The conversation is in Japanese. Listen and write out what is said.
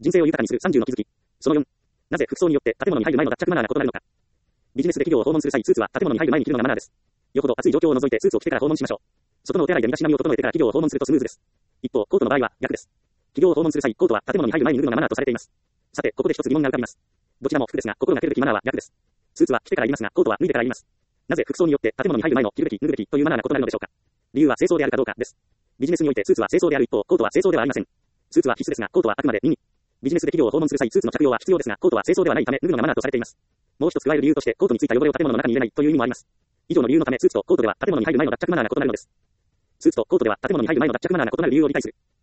人生を豊かにする30の気づき。その4。なぜ服装によって建物に入る前の脱着マナーが異なるのか。ビジネスで企業を訪問する際、スーツは建物に入る前に着るのがマナーです。よほど暑い状況を除いてスーツを着てから訪問しましょう。外のお手洗いで身だしなみを整えてから企業を訪問するとスムーズです。一方、コートの場合は逆です。企業を訪問する際、コートは建物に入る前に脱ぐのがマナーとされています。さて、ここで一つ疑問が浮かびます。どちらも服ですが、心がけるべきマナーは逆です。スーツは着てからいりますが、コートは脱いでからいります。なぜ服装によって建物に入る前の着るべき、脱ぐべきというマナーが異なるのでしょうか。理由は清掃であるかどうかです。ビジネスにおいてスーツは清掃である一方、コートは清掃ではありません。スーツは必須ですが、コートはあくまで任意。ビジネスで企業を訪問する際、スーツの着用は必要ですが、コートは清掃ではないため、脱ぐのがマナーとされています。もう一つ加える理由として、コートについた汚れを建物の中に入れないという意味もあります。以上の理由のため、スーツとコートでは建物に入る前の脱着マナーが異なるのです。スーツとコートでは建物に入る前の脱着マナーが異なる理由を理解する。